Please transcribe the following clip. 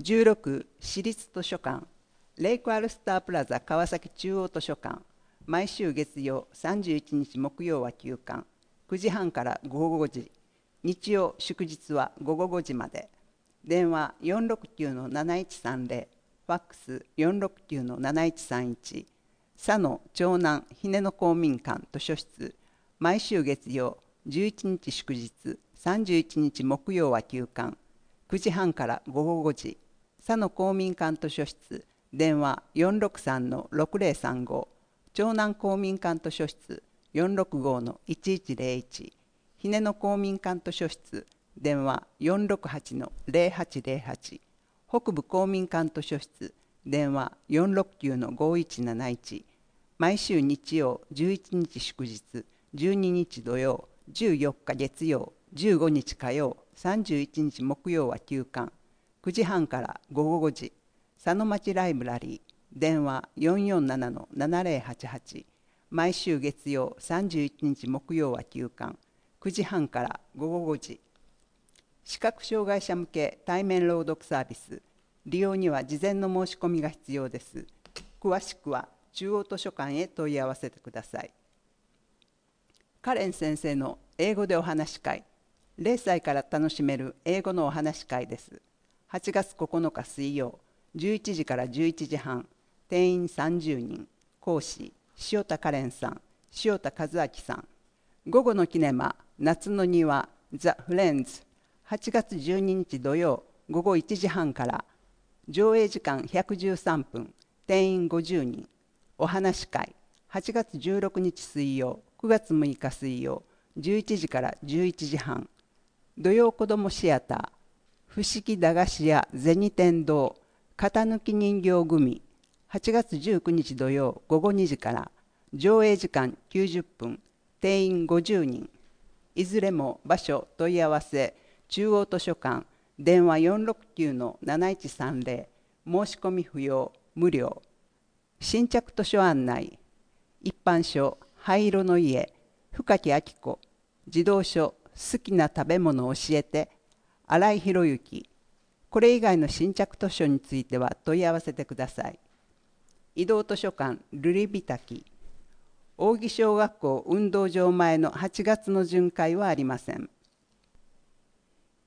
16市立図書館レイクアルスタープラザ川崎中央図書館、毎週月曜31日木曜は休館、9時半から午後5時、日曜祝日は午後5時まで。電話469-7130、ファックス469-7131。佐野長南ひねの公民館図書室、毎週月曜11日祝日31日木曜は休館、9時半から午後5時。佐野公民館図書室、電話463-6035。長南公民館図書室465-1101。ひねの公民館図書室、電話468-0808。北部公民館図書室、電話469-5171。毎週日曜11日祝日12日土曜14日月曜15日火曜31日木曜は休館、9時半から午後5時。佐野町ライブラリー、電話447-7088。毎週月曜31日木曜は休館、9時半から午後5時。視覚障害者向け対面朗読サービス、利用には事前の申し込みが必要です。詳しくは中央図書館へ問い合わせてください。カレン先生の英語でお話し会、0歳から楽しめる英語のお話し会です。8月9日水曜、11時から11時半、定員30人、講師、塩田カレンさん、塩田和明さん。午後のキネマ、夏の庭、ザ・フレンズ、8月12日土曜、午後1時半から、上映時間113分、定員50人、お話し会、8月16日水曜、9月6日水曜、11時から11時半。土曜子どもシアター、不思議駄菓子屋銭天堂、型抜き人形組、8月19日土曜午後2時から、上映時間90分、定員50人。いずれも場所問い合わせ、中央図書館、電話469-7130、申し込み不要、無料。新着図書案内、一般書、灰色の家、深木明子、児童書、好きな食べ物を教えて、新井博之。これ以外の新着図書については問い合わせてください。移動図書館瑠璃日滝、扇小学校運動場前の8月の巡回はありません。